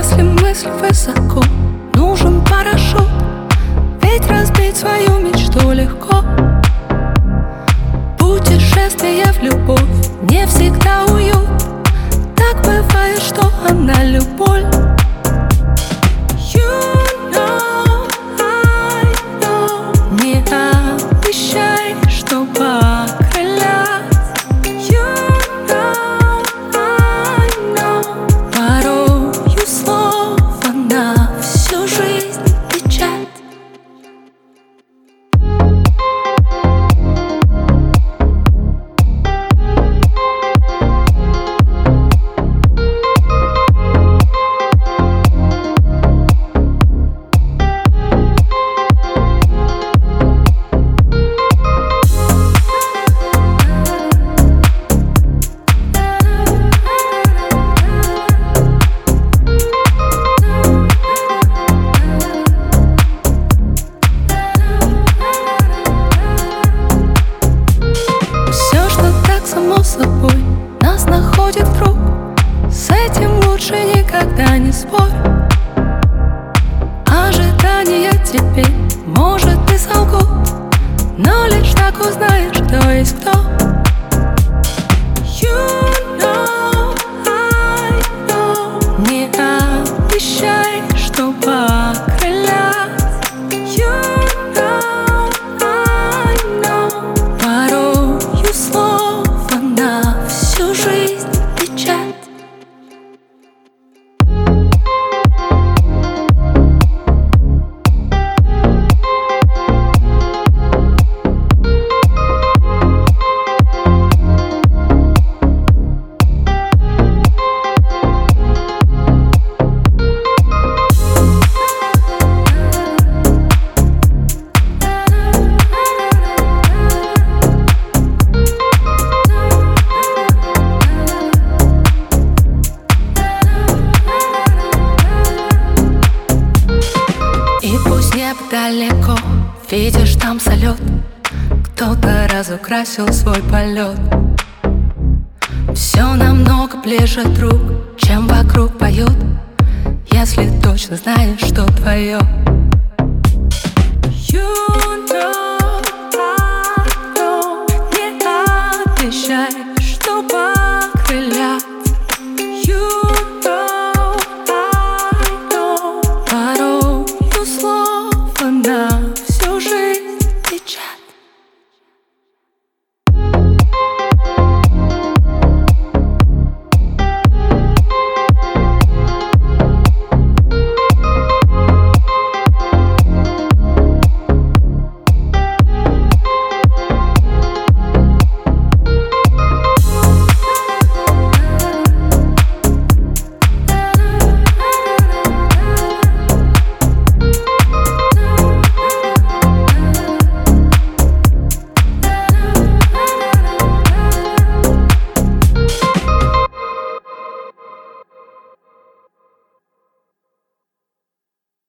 Если мысль высоко, нужен парашют, ведь разбить свою мечту легко. Путешествие в любовь не всегда уют. Так бывает, что она любовь. Не обещай, что покрылят. Порою слово на всю жизнь печать. Само собой нас находит круг. С этим лучше никогда не спорь. Ожидания теперь, может, и солгут, но лишь так узнаешь, кто есть кто. Не обещай, что покрылят. Порою слово на всю жизнь печать. И пусть небо далеко, видишь там салют, кто-то разукрасил свой полет. Все намного ближе, друг, чем вокруг поют, если точно знаешь, что твое.